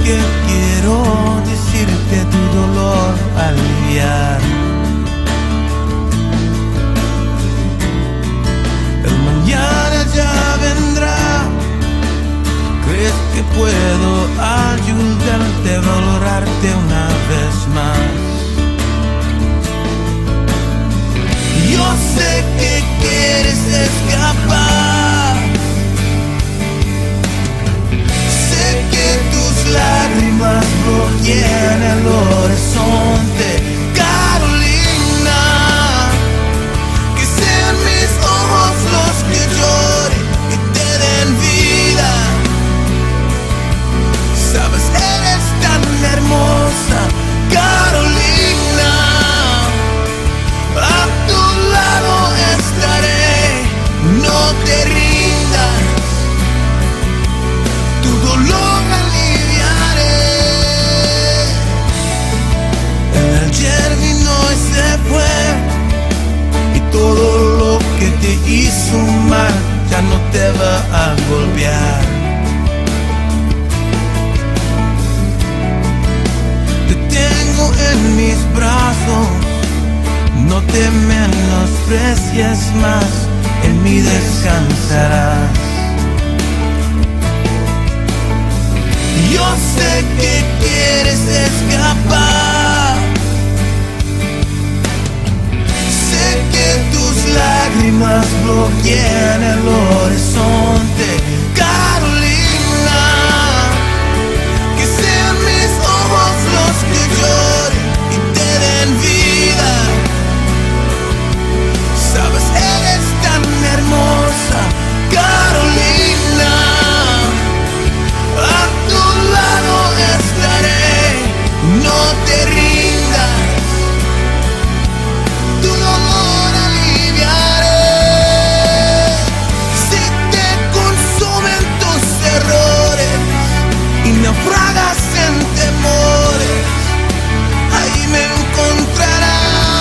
que quiero decirte, tu dolor aliviar. El mañana ya vendrá. ¿Crees que puedo ayudarte a valorarte una vez más? Yo sé que quieres escapar. Sé que tus lágrimas bloquean el horizonte. Carolina, que sean mis ojos los que lloren y te den vida. Sabes, eres tan hermosa, Carolina. A tu lado estaré, no te rindas. Tu dolor aliviaré. El ayer vino y se fue, y todo lo que te hizo mal ya no te va a golpear. Te tengo en mis brazos, no te menosprecies más, en mí descansarás. Yo sé que quieres escapar. Sé que tus lágrimas bloquean el horizonte. Carolina, que sean mis ojos los que lloren y te den vida. Sabes, eres tan hermosa, Carolina. A tu lado estaré, no te rindas. Tu dolor aliviaré. Si te consumen tus errores y naufragas en temores, ahí me encontrarás.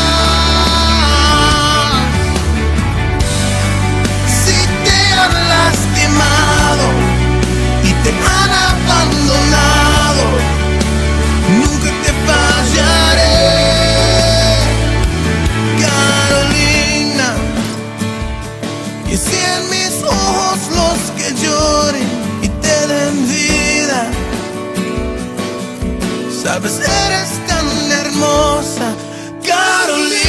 Lastimado y te han abandonado, nunca te fallaré, Carolina. Que sean mis ojos los que lloren y te den vida. Sabes, eres tan hermosa, Carolina.